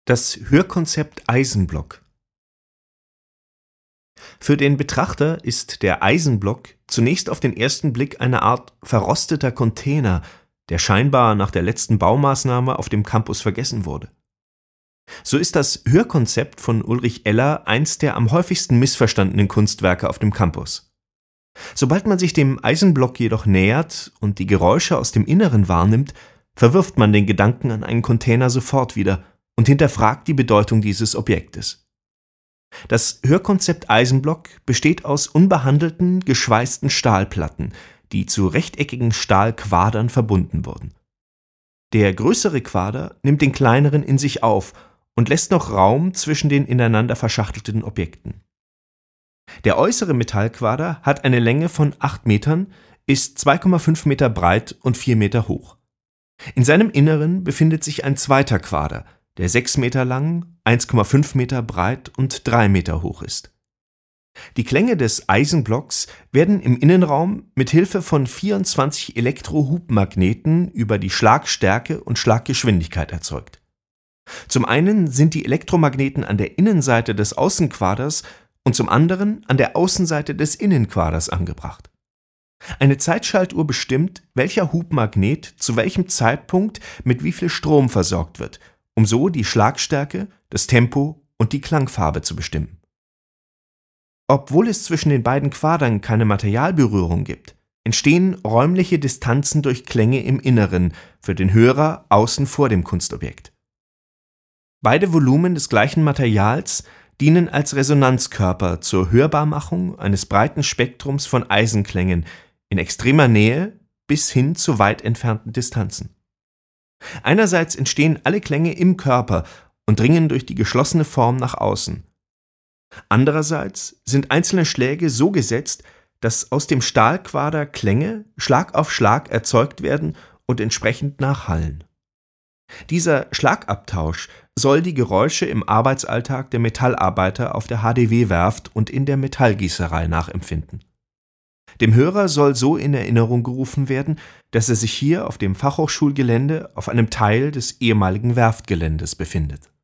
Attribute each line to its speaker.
Speaker 1: Das Hörkonzept Eisenblock. Für den Betrachter ist der Eisenblock zunächst auf den ersten Blick eine Art verrosteter Container, der scheinbar nach der letzten Baumaßnahme auf dem Campus vergessen wurde. So ist das Hörkonzept von Ulrich Eller eins der am häufigsten missverstandenen Kunstwerke auf dem Campus. Sobald man sich dem Eisenblock jedoch nähert und die Geräusche aus dem Inneren wahrnimmt, verwirft man den Gedanken an einen Container sofort wieder und hinterfragt die Bedeutung dieses Objektes. Das Hörkonzept Eisenblock besteht aus unbehandelten, geschweißten Stahlplatten, die zu rechteckigen Stahlquadern verbunden wurden. Der größere Quader nimmt den kleineren in sich auf und lässt noch Raum zwischen den ineinander verschachtelten Objekten. Der äußere Metallquader hat eine Länge von 8 Metern, ist 2,5 Meter breit und 4 Meter hoch. In seinem Inneren befindet sich ein zweiter Quader, der 6 Meter lang, 1,5 Meter breit und 3 Meter hoch ist. Die Klänge des Eisenblocks werden im Innenraum mit Hilfe von 24 Elektrohubmagneten über die Schlagstärke und Schlaggeschwindigkeit erzeugt. Zum einen sind die Elektromagneten an der Innenseite des Außenquaders und zum anderen an der Außenseite des Innenquaders angebracht. Eine Zeitschaltuhr bestimmt, welcher Hubmagnet zu welchem Zeitpunkt mit wie viel Strom versorgt wird, um so die Schlagstärke, das Tempo und die Klangfarbe zu bestimmen. Obwohl es zwischen den beiden Quadern keine Materialberührung gibt, entstehen räumliche Distanzen durch Klänge im Inneren, für den Hörer außen vor dem Kunstobjekt. Beide Volumen des gleichen Materials dienen als Resonanzkörper zur Hörbarmachung eines breiten Spektrums von Eisenklängen in extremer Nähe bis hin zu weit entfernten Distanzen. Einerseits entstehen alle Klänge im Körper und dringen durch die geschlossene Form nach außen. Andererseits sind einzelne Schläge so gesetzt, dass aus dem Stahlquader Klänge Schlag auf Schlag erzeugt werden und entsprechend nachhallen. Dieser Schlagabtausch soll die Geräusche im Arbeitsalltag der Metallarbeiter auf der HDW-Werft und in der Metallgießerei nachempfinden. Dem Hörer soll so in Erinnerung gerufen werden, dass er sich hier auf dem Fachhochschulgelände auf einem Teil des ehemaligen Werftgeländes befindet.